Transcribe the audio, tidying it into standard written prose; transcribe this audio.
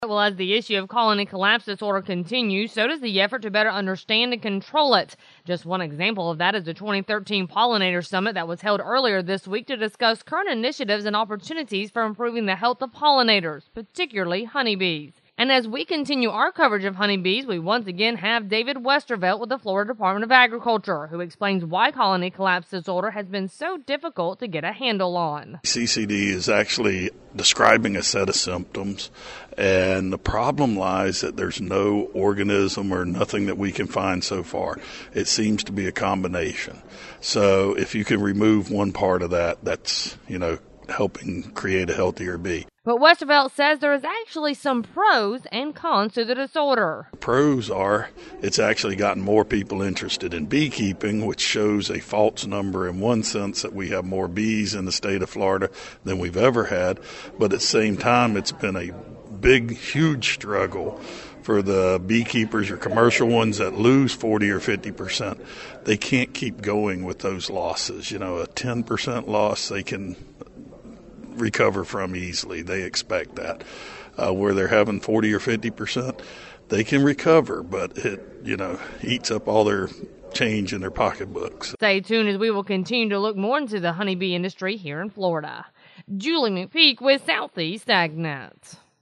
Well, as the issue of colony collapse disorder continues, so does the effort to better understand and control it. Just one example of that is the 2013 Pollinator Summit that was held earlier this week to discuss current initiatives and opportunities for improving the health of pollinators, particularly honeybees. And as we continue our coverage of honeybees, we once again have David Westervelt with the Florida Department of Agriculture, who explains why colony collapse disorder has been so difficult to get a handle on. CCD is actually describing a set of symptoms, and the problem lies that there's no organism or nothing that we can find so far. It seems to be a combination. So if you can remove one part of that, that's, helping create a healthier bee. But Westervelt says there is actually some pros and cons to the disorder. Pros are it's actually gotten more people interested in beekeeping, which shows a false number in one sense that we have more bees in the state of Florida than we've ever had. But at the same time, it's been a big, huge struggle for the beekeepers or commercial ones that lose 40 or 50%. They can't keep going with those losses. A 10% loss they can recover from easily. They expect that. Where they're having 40 or 50%, they can recover, but it, eats up all their change in their pocketbooks. Stay tuned as we will continue to look more into the honeybee industry here in Florida. Julie McPeak with Southeast AgNet.